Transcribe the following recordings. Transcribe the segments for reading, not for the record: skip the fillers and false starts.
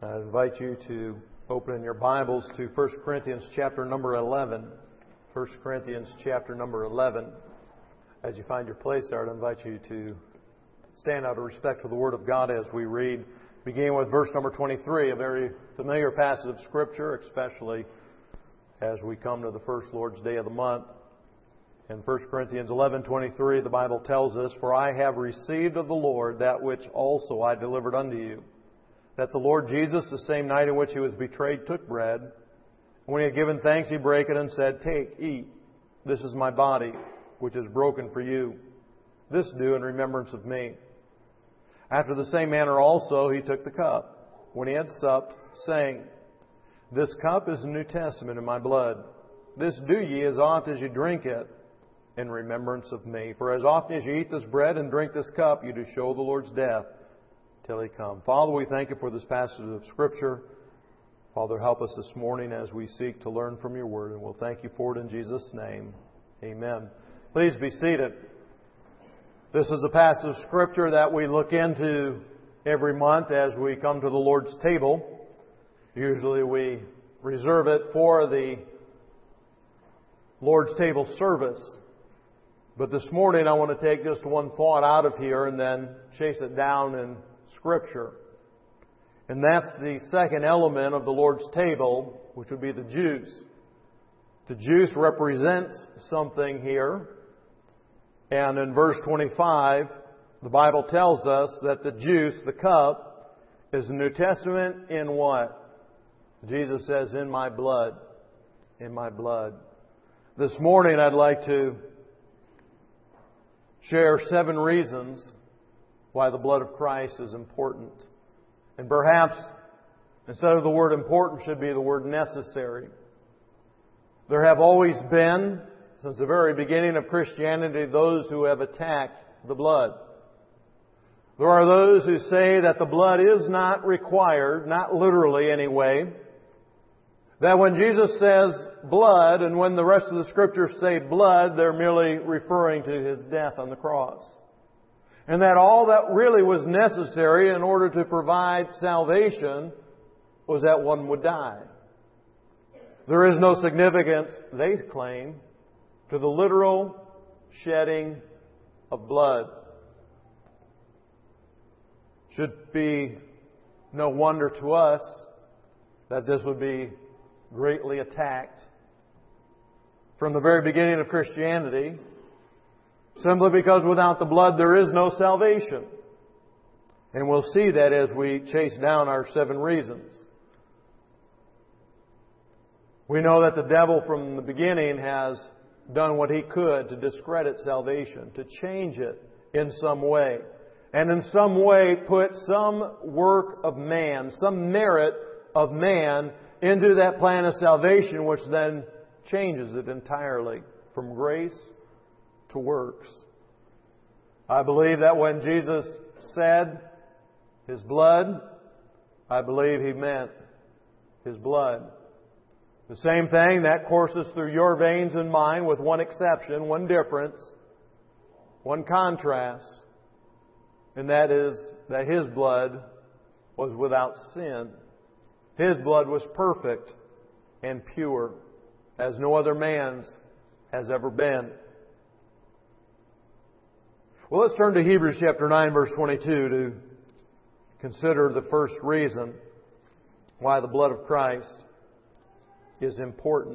I invite you to open in your Bibles to 1 Corinthians chapter number 11. 1 Corinthians chapter number 11. As you find your place there, I'd invite you to stand out of respect for the Word of God as we read, beginning with verse number 23, a very familiar passage of Scripture, especially as we come to the first Lord's Day of the month. In 1 Corinthians 11:23, the Bible tells us, "For I have received of the Lord that which also I delivered unto you, that the Lord Jesus, the same night in which He was betrayed, took bread. And when He had given thanks, He brake it and said, Take, eat. This is my body, which is broken for you. This do in remembrance of me. After the same manner also He took the cup, when He had supped, saying, This cup is the New Testament in my blood. This do ye as oft as you drink it in remembrance of me. For as often as you eat this bread and drink this cup, you do show the Lord's death till He come." Father, we thank You for this passage of Scripture. Father, help us this morning as we seek to learn from Your Word, and we'll thank You for it in Jesus' name. Amen. Please be seated. This is a passage of Scripture that we look into every month as we come to the Lord's table. Usually we reserve it for the Lord's table service. But this morning I want to take just one thought out of here and then chase it down in Scripture. And that's the second element of the Lord's table, which would be the juice. The juice represents something here. And in verse 25, the Bible tells us that the juice, the cup, is the New Testament in what? Jesus says, in my blood. In my blood. This morning I'd like to share 7 reasons why the blood of Christ is important. And perhaps, instead of the word important, should be the word necessary. There have always been, since the very beginning of Christianity, those who have attacked the blood. There are those who say that the blood is not required, not literally anyway. That when Jesus says blood, and when the rest of the Scriptures say blood, they're merely referring to His death on the cross. And that all that really was necessary in order to provide salvation was that one would die. There is no significance, they claim, to the literal shedding of blood. Should be no wonder to us that this would be greatly attacked from the very beginning of Christianity, simply because without the blood there is no salvation. And we'll see that as we chase down our 7 reasons. We know that the devil from the beginning has done what he could to discredit salvation, to change it in some way. And in some way put some work of man, some merit of man into that plan of salvation, which then changes it entirely from grace to works. I believe that when Jesus said His blood, I believe He meant His blood. The same thing that courses through your veins and mine, with one exception, one difference, one contrast, and that is that His blood was without sin. His blood was perfect and pure, as no other man's has ever been. Well, let's turn to Hebrews chapter 9, verse 22 to consider the first reason why the blood of Christ is important.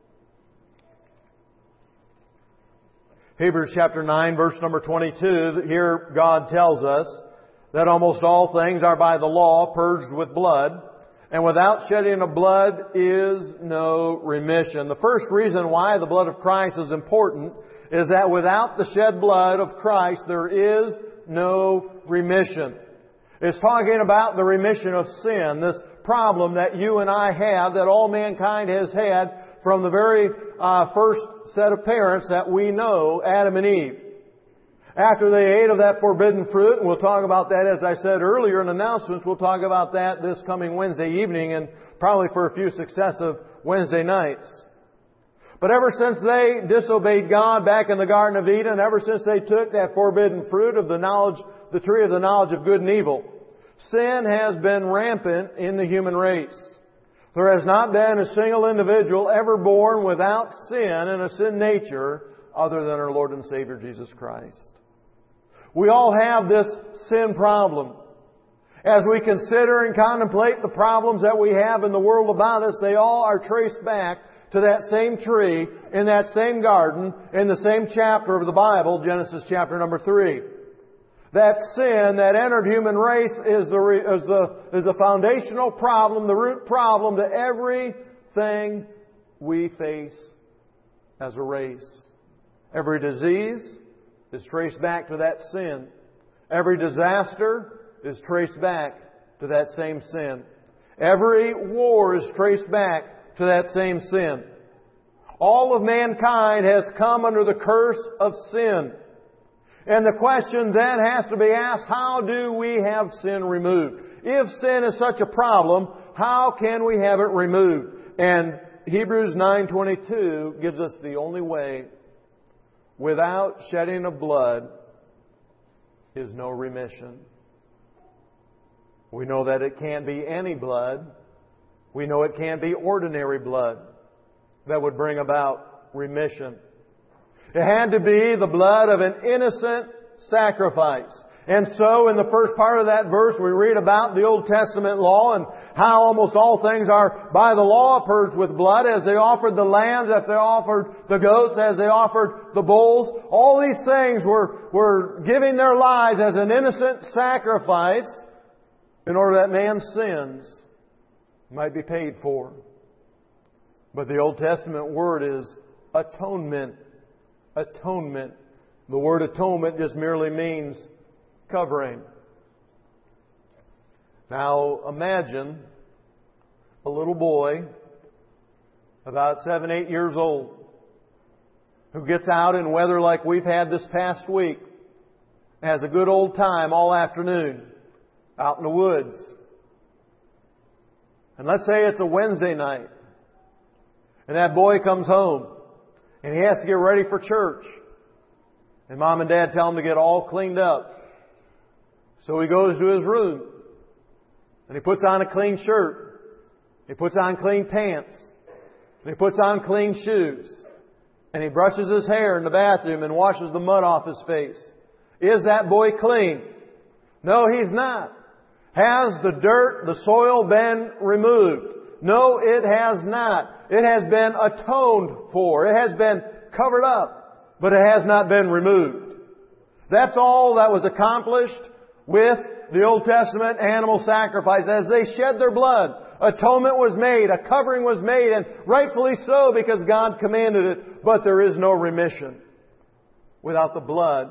Hebrews chapter 9, verse number 22, here God tells us that almost all things are by the law purged with blood, and without shedding of blood is no remission. The first reason why the blood of Christ is important is that without the shed blood of Christ, there is no remission. It's talking about the remission of sin, this problem that you and I have, that all mankind has had from the very first set of parents that we know, Adam and Eve. After they ate of that forbidden fruit, and we'll talk about that, as I said earlier in announcements, we'll talk about that this coming Wednesday evening and probably for a few successive Wednesday nights. But ever since they disobeyed God back in the Garden of Eden, ever since they took that forbidden fruit of the tree of the knowledge of good and evil, Sin has been rampant in the human race. There has not been a single individual ever born without sin and a sin nature other than our Lord and Savior Jesus Christ. We all have this sin problem. As we consider and contemplate the problems that we have in the world about us, they all are traced back to that same tree, in that same garden, in the same chapter of the Bible, Genesis chapter number 3. That sin that entered human race is the foundational problem, the root problem to everything we face as a race. Every disease is traced back to that sin. Every disaster is traced back to that same sin. Every war is traced back to that same sin. All of mankind has come under the curse of sin. And the question then has to be asked, how do we have sin removed? If sin is such a problem, how can we have it removed? And Hebrews 9:22 gives us the only way. Without shedding of blood is no remission. We know that it can't be any blood. We know it can't be ordinary blood that would bring about remission. It had to be the blood of an innocent sacrifice. And so in the first part of that verse we read about the Old Testament law and how almost all things are by the law purged with blood, as they offered the lambs, as they offered the goats, as they offered the bulls. All these things were giving their lives as an innocent sacrifice in order that man's sins might be paid for. But the Old Testament word is atonement. Atonement. The word atonement just merely means covering. Now imagine a little boy about 7, 8 years old who gets out in weather like we've had this past week, has a good old time all afternoon out in the woods. And let's say it's a Wednesday night and that boy comes home and he has to get ready for church. And Mom and Dad tell him to get all cleaned up. So he goes to his room. And he puts on a clean shirt. He puts on clean pants. And he puts on clean shoes. And he brushes his hair in the bathroom and washes the mud off his face. Is that boy clean? No, he's not. Has the dirt, the soil been removed? No, it has not. It has been atoned for. It has been covered up, but it has not been removed. That's all that was accomplished with the Old Testament animal sacrifice. As they shed their blood, atonement was made, a covering was made, and rightfully so because God commanded it, but there is no remission without the blood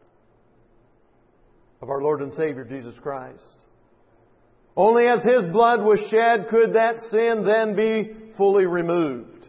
of our Lord and Savior Jesus Christ. Only as His blood was shed could that sin then be fully removed.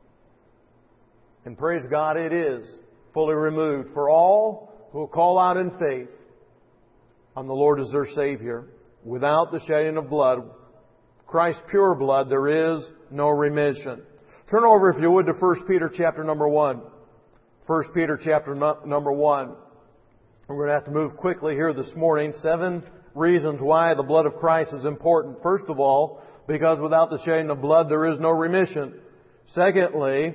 And praise God, it is fully removed for all who will call out in faith on the Lord as their Savior. Without the shedding of blood, Christ's pure blood, there is no remission. Turn over, if you would, to 1 Peter chapter number 1. 1 Peter chapter number 1. We're going to have to move quickly here this morning. 7 reasons why the blood of Christ is important. First of all, because without the shedding of blood, there is no remission. Secondly,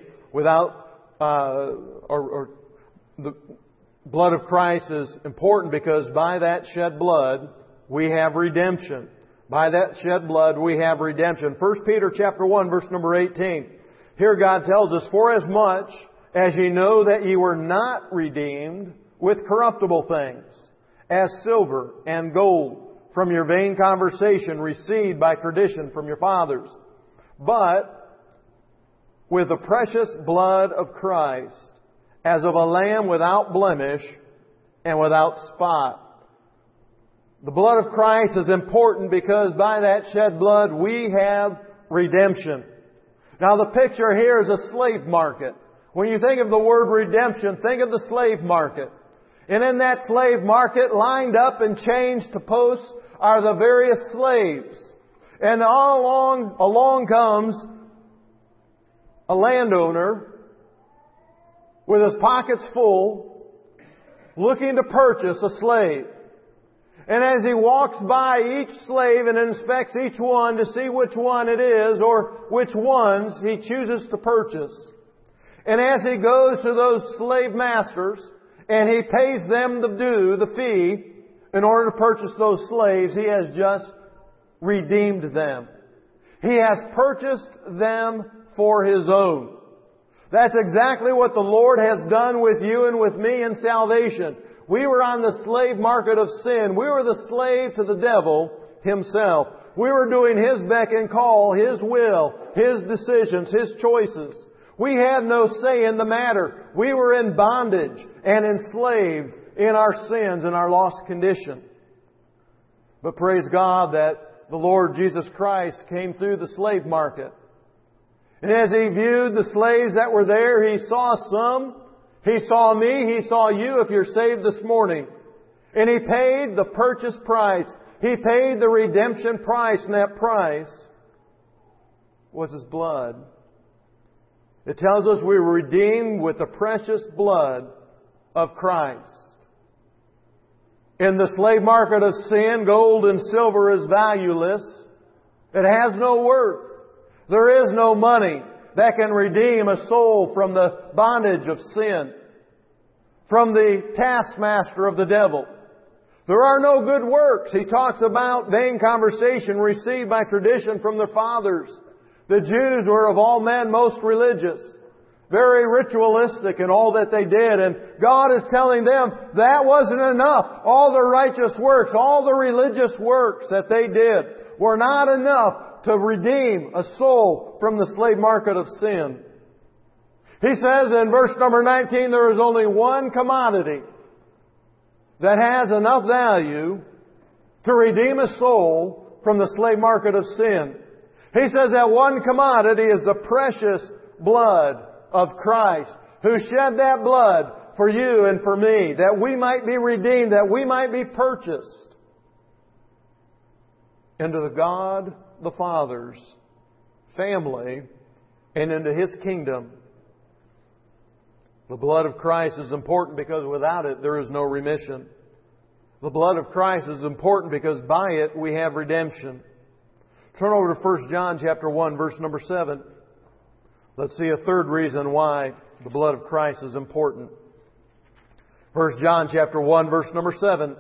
the blood of Christ is important because by that shed blood, we have redemption. By that shed blood, we have redemption. 1 Peter chapter 1, verse number 18. Here God tells us, "For as much as ye know that ye were not redeemed with corruptible things, as silver and gold, from your vain conversation received by tradition from your fathers, but with the precious blood of Christ, as of a lamb without blemish and without spot." The blood of Christ is important because by that shed blood we have redemption. Now the picture here is a slave market. When you think of the word redemption, think of the slave market. And in that slave market, lined up and chained to posts, are the various slaves. And along comes a landowner with his pockets full, looking to purchase a slave. And as He walks by each slave and inspects each one to see which one it is or which ones He chooses to purchase, and as He goes to those slave masters and He pays them the due, the fee, in order to purchase those slaves, He has just redeemed them. He has purchased them for His own. That's exactly what the Lord has done with you and with me in salvation. We were on the slave market of sin. We were the slave to the devil himself. We were doing his beck and call, his will, his decisions, his choices. We had no say in the matter. We were in bondage and enslaved in our sins and our lost condition. But praise God that the Lord Jesus Christ came through the slave market. And as He viewed the slaves that were there, He saw some. He saw me. He saw you if you're saved this morning. And He paid the purchase price. He paid the redemption price. And that price was His blood. It tells us we were redeemed with the precious blood of Christ. In the slave market of sin, gold and silver is valueless. It has no worth. There is no money that can redeem a soul from the bondage of sin, from the taskmaster of the devil. There are no good works. He talks about vain conversation received by tradition from their fathers. The Jews were of all men most religious, very ritualistic in all that they did. And God is telling them that wasn't enough. All the righteous works, all the religious works that they did were not enough to redeem a soul from the slave market of sin. He says in verse number 19, there is only one commodity that has enough value to redeem a soul from the slave market of sin. He says that one commodity is the precious blood of Christ, who shed that blood for you and for me, that we might be redeemed, that we might be purchased into the God the Father's family and into His kingdom. The blood of Christ is important because without it there is no remission. The blood of Christ is important because by it we have redemption. Turn over to 1 John chapter 1, verse number 7. Let's see a third reason why the blood of Christ is important. 1 John chapter 1, verse number 7.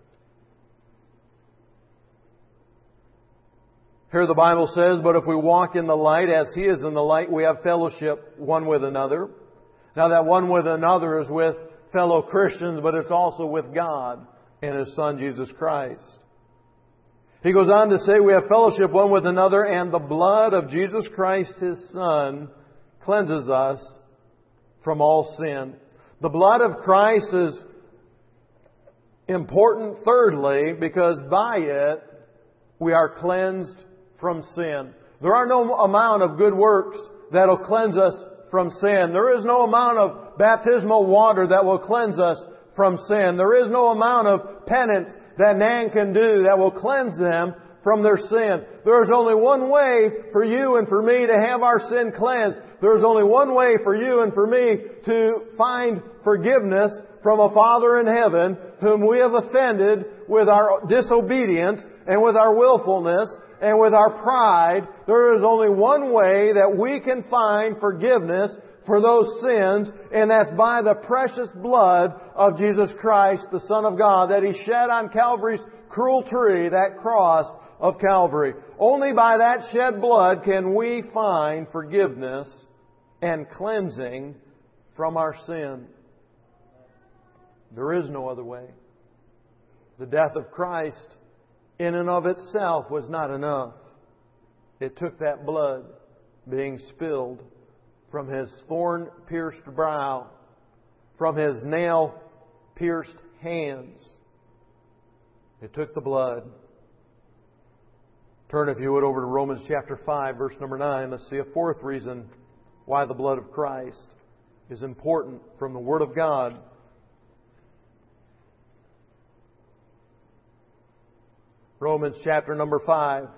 Here the Bible says, but if we walk in the light as He is in the light, we have fellowship one with another. Now that one with another is with fellow Christians, but it's also with God and His Son Jesus Christ. He goes on to say we have fellowship one with another, and the blood of Jesus Christ, His Son, cleanses us from all sin. The blood of Christ is important, thirdly, because by it we are cleansed from sin. There are no amount of good works that will cleanse us from sin. There is no amount of baptismal water that will cleanse us from sin. There is no amount of penance that man can do that will cleanse them from their sin. There is only one way for you and for me to have our sin cleansed. There is only one way for you and for me to find forgiveness from a Father in heaven whom we have offended with our disobedience and with our willfulness and with our pride. There is only one way that we can find forgiveness for those sins, and that's by the precious blood of Jesus Christ, the Son of God, that He shed on Calvary's cruel tree, that cross of Calvary. Only by that shed blood can we find forgiveness and cleansing from our sin. There is no other way. The death of Christ in and of itself was not enough. It took that blood being spilled from His thorn-pierced brow, from His nail-pierced hands. It took the blood. Turn, if you would, over to Romans chapter 5, verse number 9. Let's see a fourth reason why the blood of Christ is important from the Word of God. Romans chapter number 5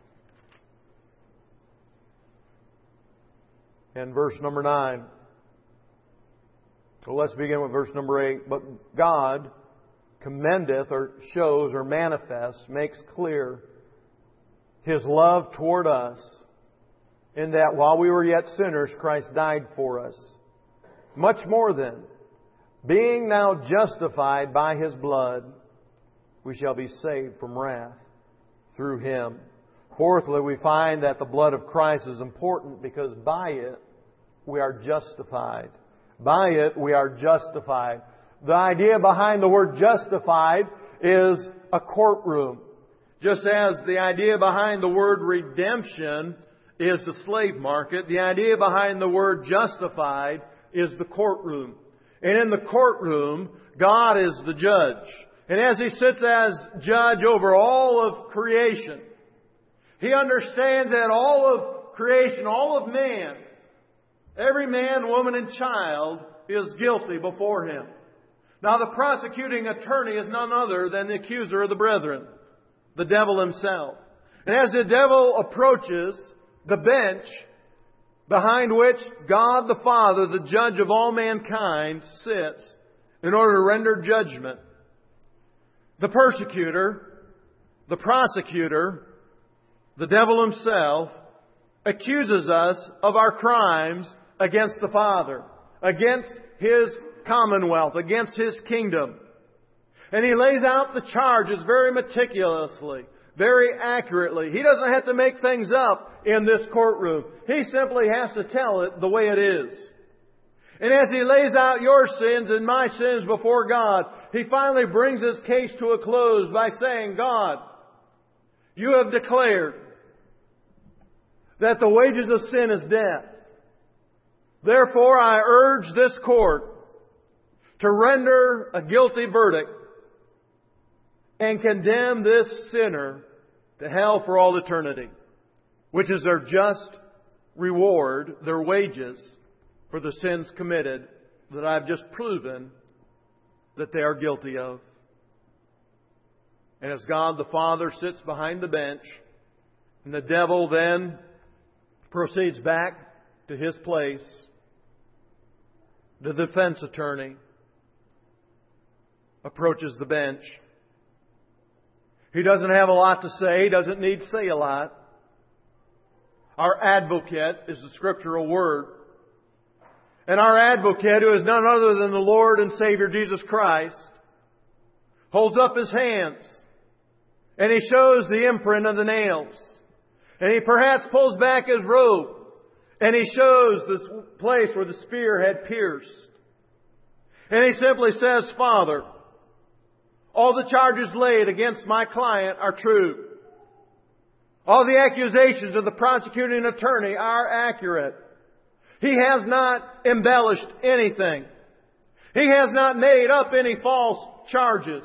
and verse number 9. So let's begin with verse number 8. But God, commendeth or shows or manifests, makes clear His love toward us in that while we were yet sinners, Christ died for us. Much more then, being now justified by His blood, we shall be saved from wrath through Him. Fourthly, we find that the blood of Christ is important because by it we are justified. By it we are justified. The idea behind the word justified is a courtroom. Just as the idea behind the word redemption is the slave market, the idea behind the word justified is the courtroom. And in the courtroom, God is the judge. And as He sits as judge over all of creation, He understands that all of creation, all of man, every man, woman, and child is guilty before Him. Now the prosecuting attorney is none other than the accuser of the brethren, the devil himself. And as the devil approaches the bench behind which God the Father, the judge of all mankind, sits in order to render judgment, the persecutor, the prosecutor, the devil himself, accuses us of our crimes against the Father, against His commonwealth, against His kingdom. And he lays out the charges very meticulously, very accurately. He doesn't have to make things up in this courtroom. He simply has to tell it the way it is. And as he lays out your sins and my sins before God, he finally brings his case to a close by saying, God, you have declared that the wages of sin is death. Therefore, I urge this court to render a guilty verdict and condemn this sinner to hell for all eternity, which is their just reward, their wages for the sins committed that I've just proven that they are guilty of. And as God the Father sits behind the bench, and the devil then proceeds back to his place, the defense attorney approaches the bench. He doesn't have a lot to say. He doesn't need to say a lot. Our advocate is the scriptural word. And our advocate, who is none other than the Lord and Savior Jesus Christ, holds up his hands and he shows the imprint of the nails. And he perhaps pulls back his robe and he shows this place where the spear had pierced. And he simply says, Father, all the charges laid against my client are true. All the accusations of the prosecuting attorney are accurate. He has not embellished anything. He has not made up any false charges.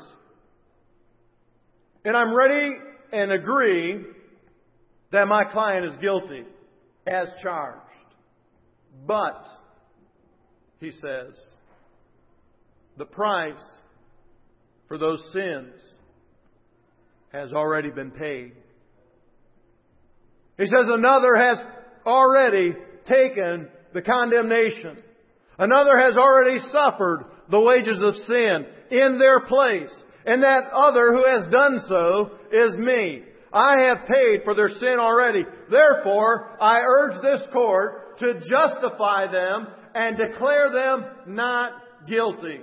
And I'm ready and agree that my client is guilty as charged. But, he says, the price for those sins has already been paid. He says another has already taken the condemnation. Another has already suffered the wages of sin in their place. And that other who has done so is me. I have paid for their sin already. Therefore, I urge this court to justify them and declare them not guilty.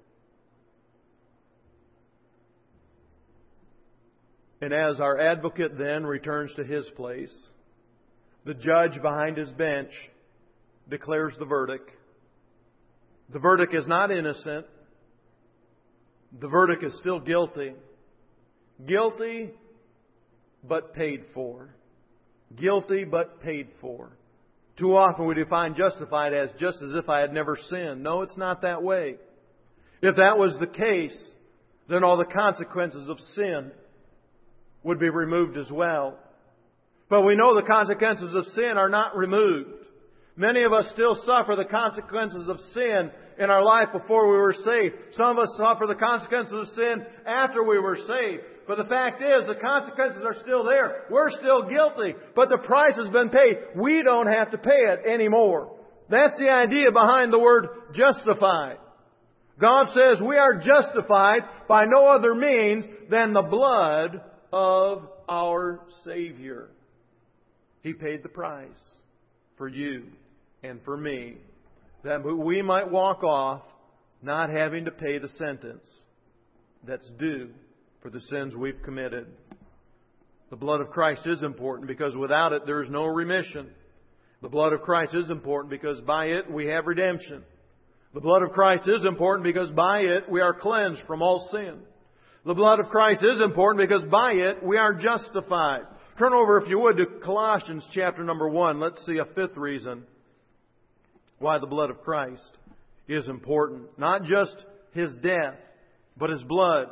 And as our advocate then returns to his place, the judge behind his bench declares the verdict. The verdict is not innocent. The verdict is still guilty. Guilty, but paid for. Guilty, but paid for. Too often we define justified as just as if I had never sinned. No, it's not that way. If that was the case, then all the consequences of sin would be removed as well. But we know the consequences of sin are not removed. Many of us still suffer the consequences of sin in our life before we were saved. Some of us suffer the consequences of sin after we were saved. But the fact is, the consequences are still there. We're still guilty, but the price has been paid. We don't have to pay it anymore. That's the idea behind the word justified. God says we are justified by no other means than the blood of our Savior. He paid the price for you and for me, that we might walk off not having to pay the sentence that's due for the sins we've committed. The blood of Christ is important because without it there is no remission. The blood of Christ is important because by it we have redemption. The blood of Christ is important because by it we are cleansed from all sin. The blood of Christ is important because by it we are justified. Turn over, if you would, to Colossians chapter number 1. Let's see a fifth reason why the blood of Christ is important. Not just His death, but His blood.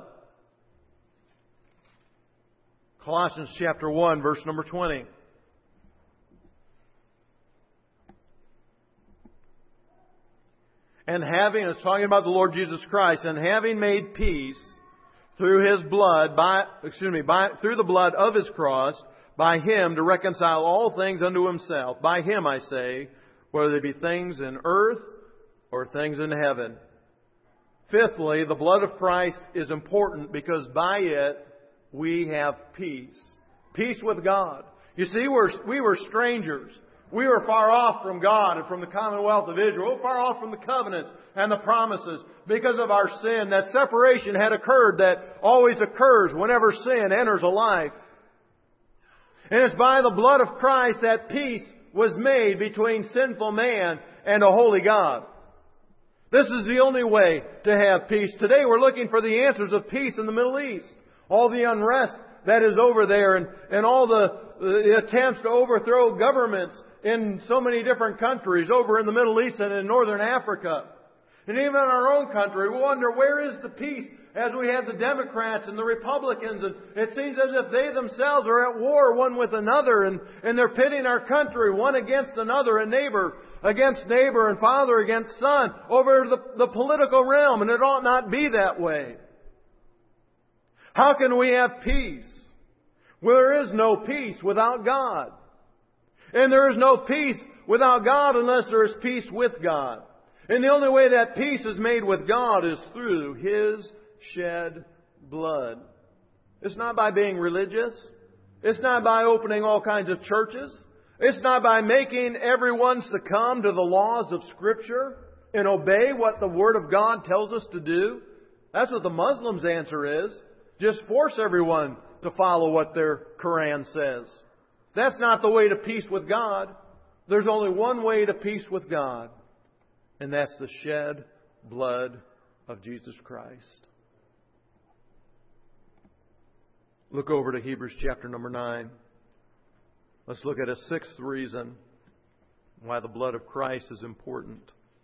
Colossians chapter 1, verse number 20. And it's talking about the Lord Jesus Christ, and having made peace through His blood, through the blood of His cross, by Him to reconcile all things unto Himself. By Him, I say, whether they be things in earth or things in heaven. Fifthly, the blood of Christ is important because by it we have peace. Peace with God. You see, we were strangers. We were far off from God and from the commonwealth of Israel, far off from the covenants and the promises because of our sin. That separation had occurred that always occurs whenever sin enters a life. And it's by the blood of Christ that peace was made between sinful man and a holy God. This is the only way to have peace. Today we're looking for the answers of peace in the Middle East. All the unrest that is over there and all the attempts to overthrow governments in so many different countries over in the Middle East and in Northern Africa. And even in our own country, we wonder, where is the peace as we have the Democrats and the Republicans? And it seems as if they themselves are at war one with another, and they're pitting our country one against another, and neighbor against neighbor and father against son over the political realm. And it ought not be that way. How can we have peace? Well, there is no peace without God. And there is no peace without God unless there is peace with God. And the only way that peace is made with God is through His shed blood. It's not by being religious. It's not by opening all kinds of churches. It's not by making everyone succumb to the laws of Scripture and obey what the Word of God tells us to do. That's what the Muslims' answer is. Just force everyone to follow what their Quran says. That's not the way to peace with God. There's only one way to peace with God, and that's the shed blood of Jesus Christ. Look over to Hebrews chapter number 9. Let's look at a sixth reason why the blood of Christ is important.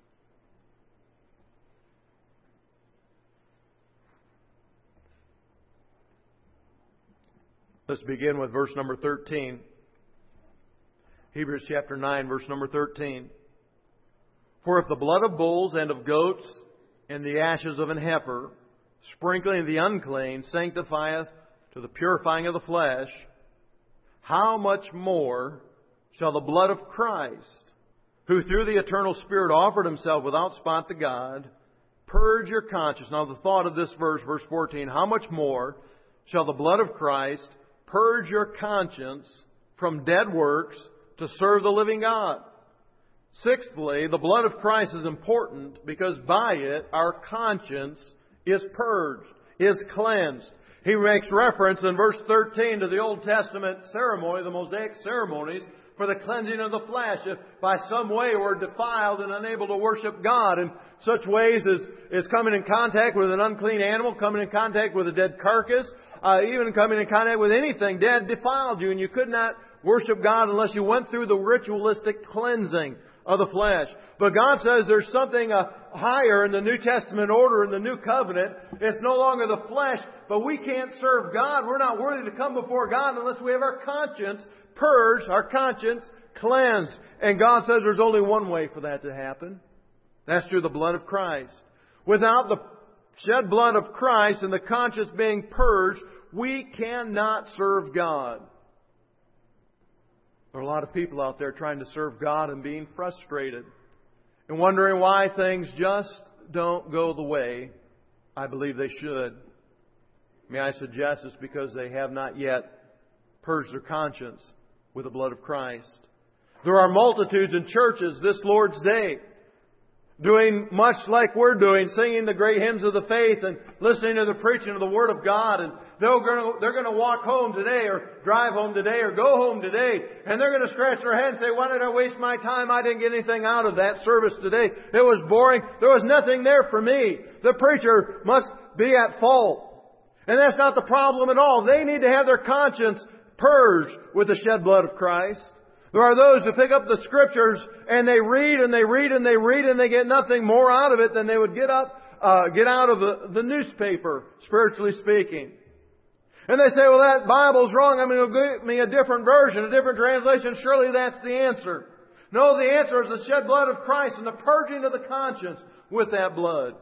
Let's begin with verse number 13. Hebrews chapter 9, verse number 13. For if the blood of bulls and of goats and the ashes of an heifer, sprinkling the unclean, sanctifieth to the purifying of the flesh, how much more shall the blood of Christ, who through the eternal Spirit offered Himself without spot to God, purge your conscience. Now the thought of this verse, verse 14, how much more shall the blood of Christ purge your conscience from dead works to serve the living God? Sixthly, the blood of Christ is important because by it our conscience is purged, is cleansed. He makes reference in verse 13 to the Old Testament ceremony, the Mosaic ceremonies, for the cleansing of the flesh. If by some way we're defiled and unable to worship God in such ways as coming in contact with an unclean animal, coming in contact with a dead carcass, even coming in contact with anything dead defiled you, and you could not worship God unless you went through the ritualistic cleansing of the flesh. But God says there's something higher in the New Testament order, in the New Covenant. It's no longer the flesh, but we can't serve God. We're not worthy to come before God unless we have our conscience purged, our conscience cleansed. And God says there's only one way for that to happen. That's through the blood of Christ. Without the shed blood of Christ and the conscience being purged, we cannot serve God. There are a lot of people out there trying to serve God and being frustrated and wondering why things just don't go the way I believe they should. May I suggest it's because they have not yet purged their conscience with the blood of Christ. There are multitudes in churches this Lord's Day doing much like we're doing, singing the great hymns of the faith and listening to the preaching of the Word of God. And they're going to walk home today or drive home today or go home today. And they're going to scratch their head and say, why did I waste my time? I didn't get anything out of that service today. It was boring. There was nothing there for me. The preacher must be at fault. And that's not the problem at all. They need to have their conscience purged with the shed blood of Christ. There are those who pick up the Scriptures and they read and they read and they read and they get nothing more out of it than they would get out of the newspaper, spiritually speaking. And they say, well, that Bible's wrong. I'm going to give me a different version, a different translation. Surely that's the answer. No, the answer is the shed blood of Christ and the purging of the conscience with that blood.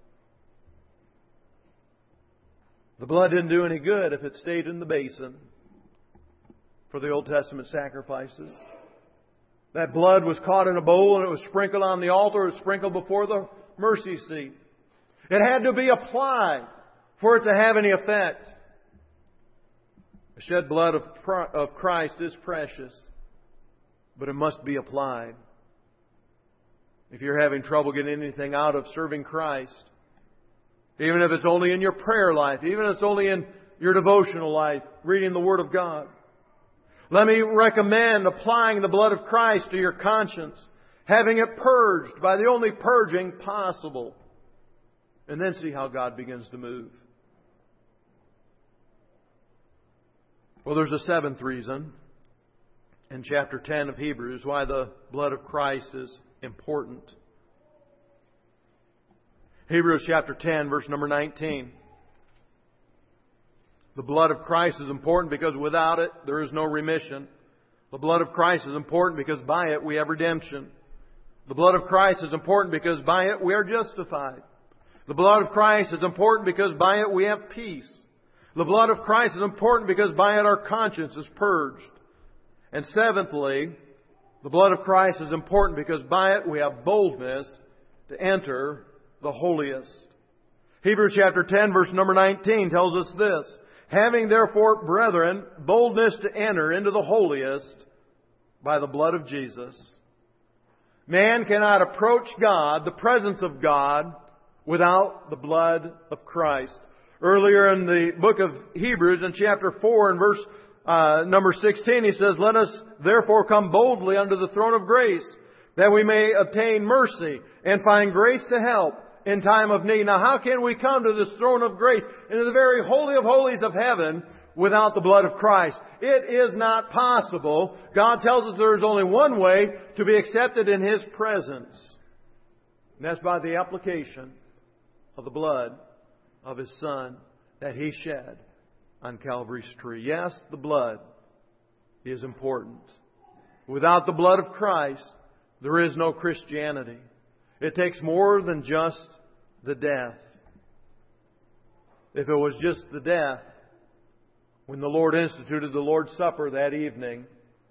The blood didn't do any good if it stayed in the basin for the Old Testament sacrifices. That blood was caught in a bowl and it was sprinkled on the altar. It was sprinkled before the mercy seat. It had to be applied for it to have any effect. The shed blood of Christ is precious, but it must be applied. If you're having trouble getting anything out of serving Christ, even if it's only in your prayer life, even if it's only in your devotional life, reading the Word of God, let me recommend applying the blood of Christ to your conscience, having it purged by the only purging possible, and then see how God begins to move. Well, there's a seventh reason in chapter 10 of Hebrews why the blood of Christ is important. Hebrews chapter 10, verse number 19. The blood of Christ is important because without it, there is no remission. The blood of Christ is important because by it we have redemption. The blood of Christ is important because by it we are justified. The blood of Christ is important because by it we have peace. The blood of Christ is important because by it our conscience is purged. And seventhly, the blood of Christ is important because by it we have boldness to enter the holiest. Hebrews chapter 10, verse number 19 tells us this. Having therefore, brethren, boldness to enter into the holiest by the blood of Jesus. Man cannot approach God, the presence of God, without the blood of Christ. Earlier in the book of Hebrews, in chapter 4 and verse number 16, he says, let us therefore come boldly unto the throne of grace, that we may obtain mercy and find grace to help in time of need. Now, how can we come to this throne of grace, into the very holy of holies of heaven, without the blood of Christ? It is not possible. God tells us there is only one way to be accepted in His presence. And that's by the application of the blood of His Son that He shed on Calvary's tree. Yes, the blood is important. Without the blood of Christ, there is no Christianity. It takes more than just the death. If it was just the death, when the Lord instituted the Lord's Supper that evening,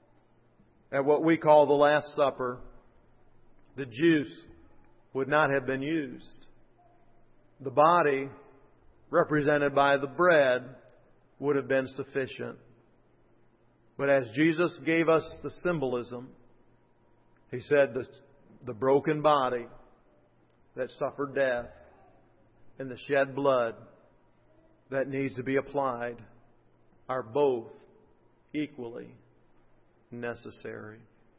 at what we call the Last Supper, the juice would not have been used. The body, represented by the bread, would have been sufficient. But as Jesus gave us the symbolism, He said the broken body that suffered death and the shed blood that needs to be applied are both equally necessary.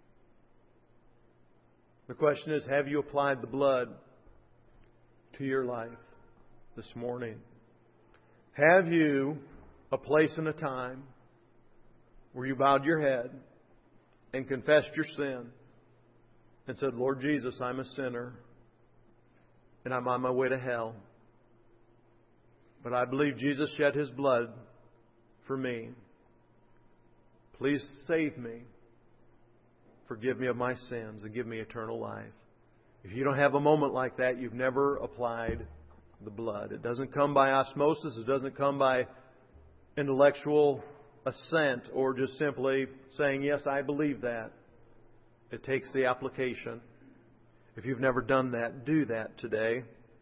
The question is, have you applied the blood to your life this morning? Have you a place and a time where you bowed your head and confessed your sin and said, Lord Jesus, I'm a sinner and I'm on my way to hell, but I believe Jesus shed His blood for me. Please save me. Forgive me of my sins and give me eternal life. If you don't have a moment like that, you've never applied the blood. It doesn't come by osmosis. It doesn't come by intellectual assent or just simply saying, yes, I believe that. It takes the application. If you've never done that, do that today.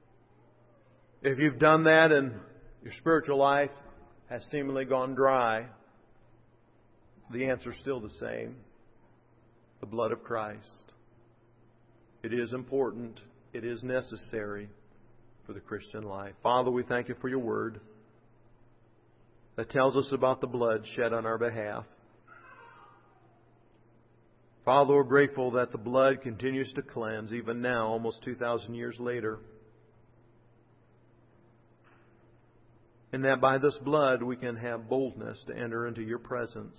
If you've done that and your spiritual life has seemingly gone dry, the answer's still the same. The blood of Christ. It is important. It is necessary for the Christian life. Father, we thank You for Your Word that tells us about the blood shed on our behalf. Father, we're grateful that the blood continues to cleanse even now, almost 2,000 years later. And that by this blood we can have boldness to enter into Your presence.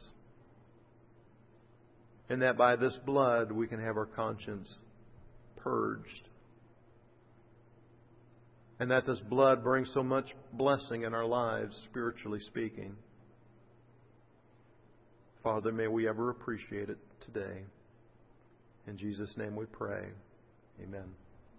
And that by this blood we can have our conscience purged. And that this blood brings so much blessing in our lives, spiritually speaking. Father, may we ever appreciate it today. In Jesus' name we pray. Amen.